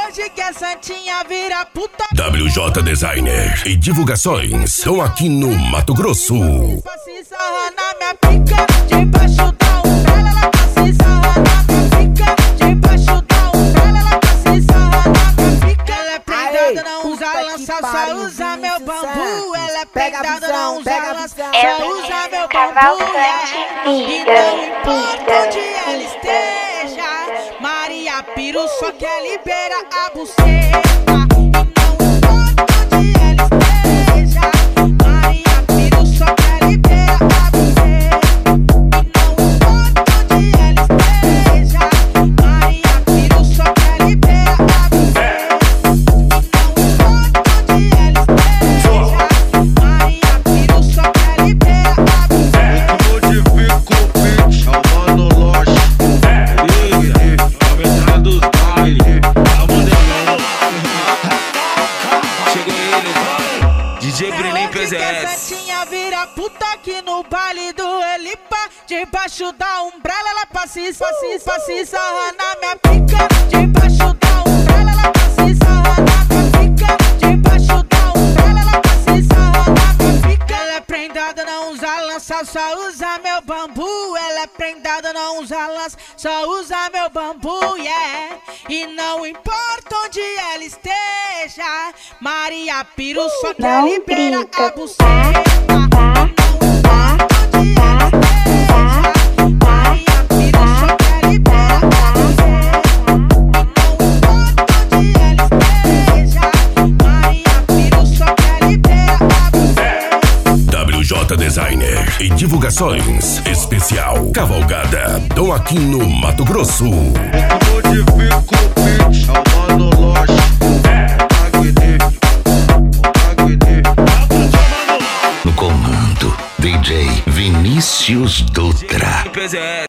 hoje que a Santinha vira puta. WJ Designer e divulgações estão aqui no Mato Grosso. Se sarra na minha pica, debaixo da umbrella. Ela tá se sarra na minha pica, debaixo da umbrella. Ela tá se sarra na minha pica. Ela é prendada, não usa lança, só usa meu bambu. Ela é prendada, não usa lança, só usa meu bambu. E não importa onde ela esteja, Maria Piru só quer liberar a buceta. DJ Bruninho PZS. Santinha vira puta aqui no baile do Elipa. Debaixo da umbrella ela passa e sarra na minha pica. Debaixo da umbrella ela passa e sarra na minha pica. Debaixo da umbrella ela passa e sarra na minha pica. Ela é prendada, não usa lança, só usa meu bambu. Ela é prendada, não usa lança, só usa meu bambu, yeah. E não importa onde ela esteja, Maria Piru só quer liberar a buceta. WJ Designer e divulgações especial Cavalgada estão aqui no Mato Grosso. No comando, DJ Vinícius Dutra.